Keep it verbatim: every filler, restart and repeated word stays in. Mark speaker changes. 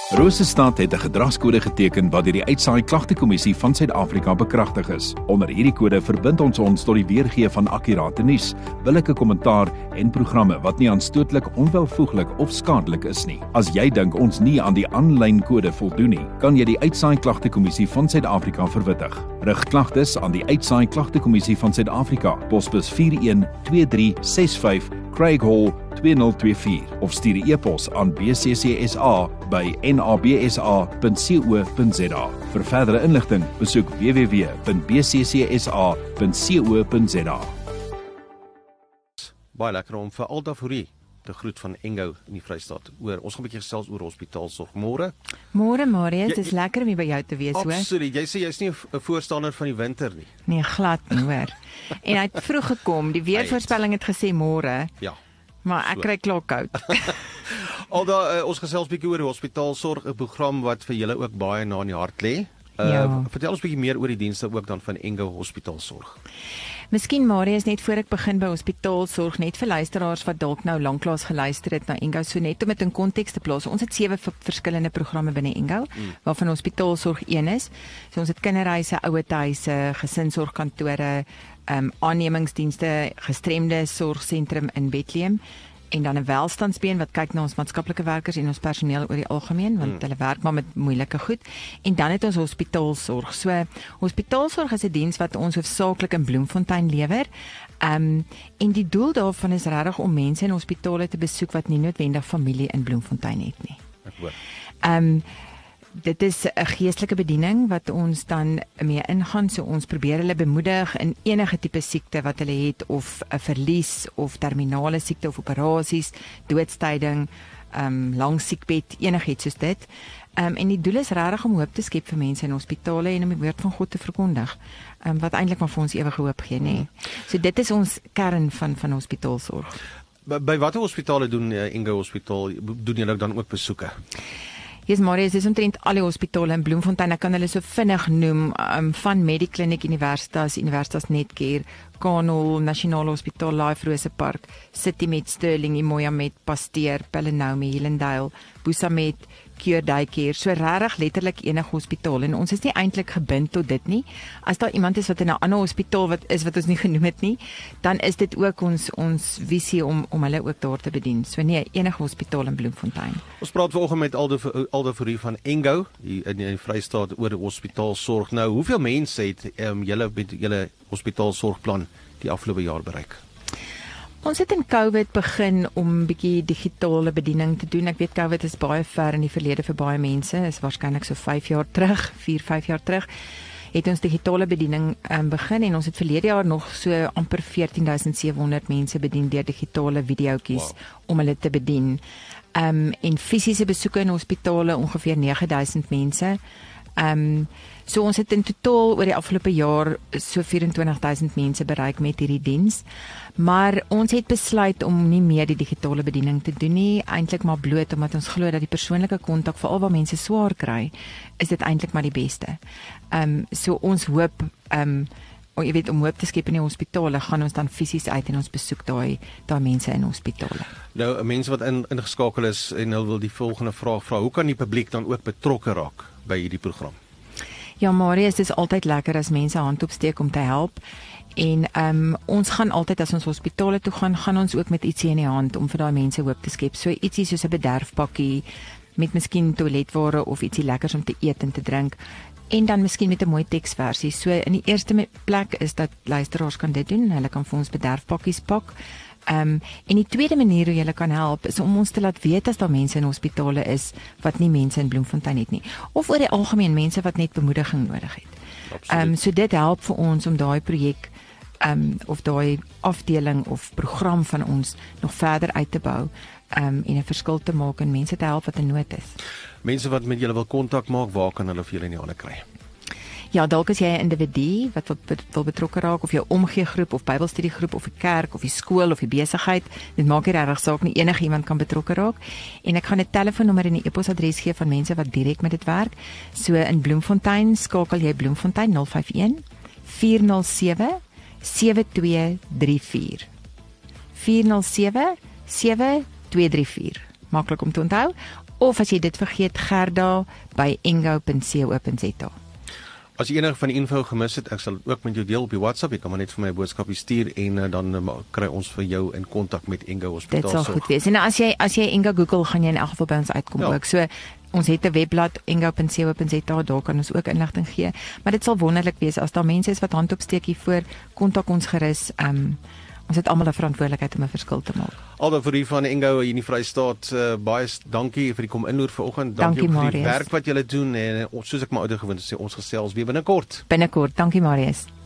Speaker 1: Rosestad het 'n gedragskode geteken wat deur die Uitsaai Klagtekommissie van Suid-Afrika bekragtig is. Onder hierdie kode verbind ons ons tot die weergee van akkurate nuus, billike kommentaar en programme wat nie aanstootlik, onwelvoeglik of skadelik is nie. As jy dink ons nie aan die aanlyn kode voldoen nie, kan jy die Uitsaai Klagtekommissie van Suid-Afrika verwittig. Rig klagtes aan die Uitsaai Klagtekommissie van Suid-Afrika, posbus vier een twee drie ses vyf, Craig Hall twee nul twee vier of stuur 'n e-pos aan b c c s a by n a b s a punt co punt z a. Vir verdere inligting, besoek w w w punt b c c s a punt co punt z a.
Speaker 2: Baie lekker om vir Aldavorie te groet van Engo in die Vrystaat. Oor ons gaan 'n bietjie gesels oor hospitaalsorg. Môre.
Speaker 3: Môre Marius, dit is lekker om hier by jou te wees, hoor.
Speaker 2: Absoluut. Jy sê jy's nie 'n voorstander van die winter nie.
Speaker 3: Nee, glad nie, hoor. En hy het vroeg gekom. Die weervoorspelling het gesê môre.
Speaker 2: Ja.
Speaker 3: Maar ek
Speaker 2: so.
Speaker 3: kry klaar koud.
Speaker 2: Alda, uh, ons gesels bietjie oor hospitaalsorg, 'n program wat vir julle ook baie na in die hart lê. Uh,
Speaker 3: Ja.
Speaker 2: Vertel ons bietjie meer oor die dienste ook dan van Engo Hospitaalsorg.
Speaker 3: Miskien Marius, net voor ek begin by hospitaalsorg, net vir luisteraars wat dalk nou lanklaas geluister het na Engo, so net om dit in konteks te plaas. Ons het sewe verskillende programme binne Engo, mm. waarvan hospitaalsorg een is. So ons het kinderhuise, ouerhuise, gesinsorgkantore, um, aannemingsdienste, gestremde sorgsentrum in Bethlehem, en dan 'n welstandsbeen wat kyk na ons maatskaplike werkers en ons personeel oor die algemeen, want hmm. hulle werk maar met moeilike goed. En dan het ons hospitaalsorg. So hospitaalsorg is 'n diens wat ons hoofsaaklik in Bloemfontein lewer. Um, en die doel daarvan is regtig om mense in hospitale te besoek wat nie noodwendig familie in Bloemfontein het nie.
Speaker 2: Ek hoor.
Speaker 3: Um, Dit is 'n geestelike bediening wat ons dan mee ingaan, so ons probeer hulle bemoedig in enige tipe siekte wat hulle het, of 'n verlies of terminale siekte of operasies, doodstyding, um, lang siekbed, enigiets soos dit. Um, en die doel is regtig om hoop te skep vir mense in hospitale en om die woord van God te verkondig, um, wat eintlik maar vir ons ewige hoop gee, nê. So dit is ons kern van van hospitaalsorg.
Speaker 2: By, by watter hospitale doen uh, Engo Hospitaal, doen julle dan ook besoeke?
Speaker 3: Yes, Marius, dis omtrent alle hospitale in Bloemfontein. Ek kan hulle so vinnig noem, um, van Mediclinic, Universitas, Universitas Netcare, Kanol, Nasionale Hospitaal, Life Rose Park, CityMed, Sterling, Imoyamed, Pasteur, Pelenomi, Helendale, Busamed, Cure Daycare, so regtig letterlik enige hospitaal, en ons is nie eintlik gebind tot dit nie. As daar iemand is wat in 'n ander hospitaal wat is wat ons nie genoem het nie, dan is dit ook ons ons visie om om hulle ook daar te bedien. So nee, enige hospitaal in Bloemfontein.
Speaker 2: Ons praat vanoggend met Aldavorie van Engo hier in die Vrystaat oor hospitaalsorg. Nou, hoeveel mense het um, julle met julle hospitaalsorgplan die afgelope jaar bereik?
Speaker 3: Ons het in COVID begin om bietjie digitale bediening te doen. Ek weet COVID is baie ver in die verlede vir baie mense. Is waarskynlik so vyf jaar terug, vier, vyf jaar terug, het ons digitale bediening um, begin, en ons het verlede jaar nog so amper veertien duisend sewe honderd mense bedien deur digitale videoetjies wow. om hulle te bedien. Um, en fisiese besoeke in hospitale ongeveer nege duisend mense. Um, so ons het in totaal oor die afgelope jaar so vyf en twintig duisend mense bereik met hierdie diens. Maar ons het besluit om nie meer die digitale bediening te doen nie, eintlik maar bloot omdat ons glo dat die persoonlike kontak, veral waar mense swaar kry, is dit eintlik maar die beste. Um, so ons hoop, um, jy weet, om hoop te skep in die hospitale, gaan ons dan fisies uit en ons besoek daai daai mense in hospitale.
Speaker 2: Nou, mense wat in, ingeskakel is en hulle wil die volgende vraag vra, hoe kan die publiek dan ook betrokke raak by hierdie program?
Speaker 3: Ja, Marius, dit is altyd lekker as mense hand opsteek om te help. En um, ons gaan altyd, as ons hospitale toe gaan, gaan ons ook met ietsie in die hand om vir daai mense hoop te skep. So ietsie soos 'n bederfpakkie met miskien toiletware of ietsie lekkers om te eet en te drink. En dan miskien met 'n mooi teksversie. So in die eerste plek is dat luisteraars kan dit doen. Hulle kan vir ons bederfpakkies pak. Um, en die tweede manier hoe jy kan help is om ons te laat weet as daar mense in hospitale is wat nie mense in Bloemfontein het nie, of oor die algemeen mense wat net bemoediging nodig het. Um, so dit help vir ons om daai projek um, of daai afdeling of program van ons nog verder uit te bou, um, en 'n verskil te maak en mense te help wat in nood is.
Speaker 2: Mense wat met julle wil kontak maak, waar kan hulle vir julle in die hande kry?
Speaker 3: Ja, dalk as jy 'n individu wat wil betrokke raak, of jou omgeegroep of Bybelstudiegroep of 'n kerk of die skool of die besigheid, dit maak nie regtig saak nie, enige iemand kan betrokke raak. En ek gaan 'n telefoonnommer en 'n e-posadres gee van mense wat direk met dit werk. So in Bloemfontein skakel jy Bloemfontein nul vyf een vier nul sewe sewe twee drie vier. vier nul sewe sewe twee drie vier. Maklik om te onthou. of as jy dit vergeet, Gerda by engo punt co punt za.
Speaker 2: As jy enige van die info gemis het, ek sal dit ook met jou deel op die WhatsApp. Jy kan maar net vir my 'n boodskapie stuur en uh, dan uh, kry ons vir jou in kontak met Engo Hospitaal.
Speaker 3: Dit sal goed wees. En as jy as jy Engo Google, gaan jy in elk geval by ons uitkom ja. ook. So ons het 'n webblad engo punt co punt za, daar kan ons ook inligting gee. Maar dit sal wonderlik wees as daar mense is wat hand opsteek hiervoor, kontak ons gerus. Um, ons het almal 'n verantwoordelikheid om 'n verskil te maak.
Speaker 2: Aldo vir u van Engo hier in die Vrystaat, uh, baie dankie vir die kom inloer vanoggend. Dankie, dankie vir die werk wat julle doen en uh, soos ek my ouer gewoond het sê, ons gesels weer binnekort.
Speaker 3: Binnekort. Dankie Marius.